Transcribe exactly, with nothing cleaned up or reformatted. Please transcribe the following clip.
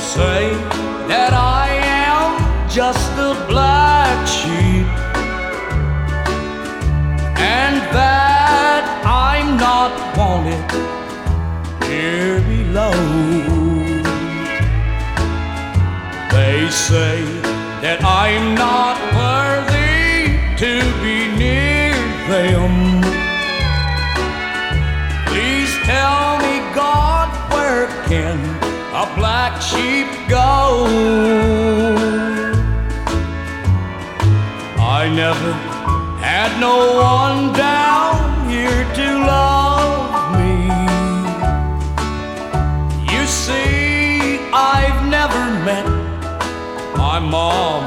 say that I am just a black sheep, and that I'm not wanted here below. They say that I'm not worthy to be near them. Please tell me, God, where can a black sheep go? I never had no one down here to love me. You see, I've never met my mom